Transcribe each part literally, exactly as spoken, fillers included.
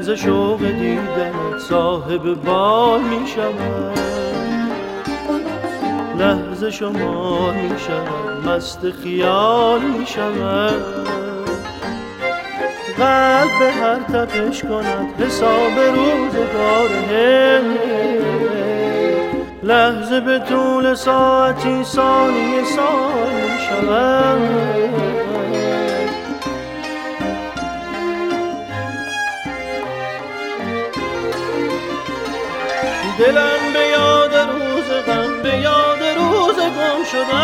ز شوق دیدنت صاحب بال می شود، لحظه شمار می شود، مست خیال می شود. قلب به هر تپش کند حساب روزگار، لحظه به طول ساعتی ثانیه سال می شود. دلم به یاد روز غم، به یاد روز گم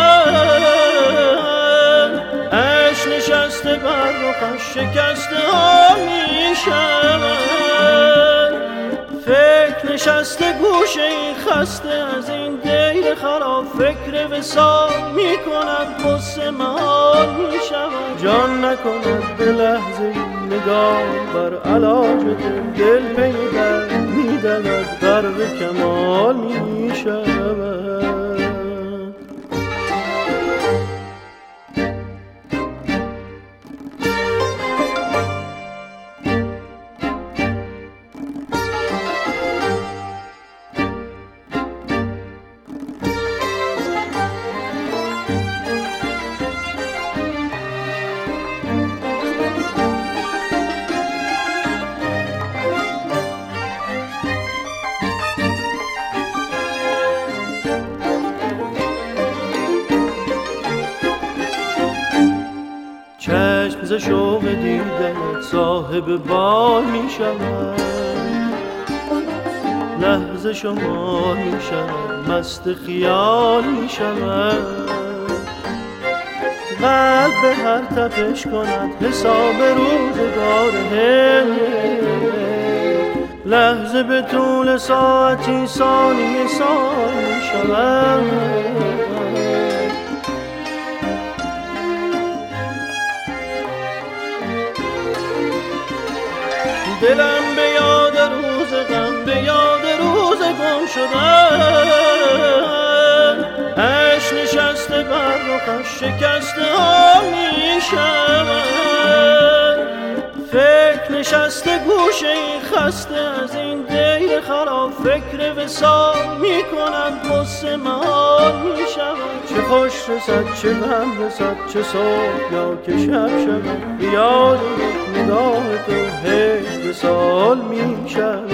شدن، عشق نشسته بر رخش شکسته ها می شود. فکر نشسته گوشه این خسته از این دیر خراب، فکر وصال می کند قصه محال می شود. جان نکند به لحظه نگاه بر علاج دل، دل پی درد می دود غرق کمال می شود. چشم ز شوق دیدنت صاحب بال می شود، لحظه شمار می شود، مست خیال می شود. قلب به هر تپش کند حساب روزگار، لحظه به طول ساعتی ثانیه سال می شود. دلم به یاد روز غم، به یاد روز گم شدن، عشق نشسته بر رخش شکسته ها می شود. فکر نشسته گوشه این خسته از این دیر خراب، فکر وصال می کند قصه محال می شود. چه خوش رسد چه غم رسد، چه صبح یا که شب شود، یاد یک نگاه تو هیچ وصال می شود.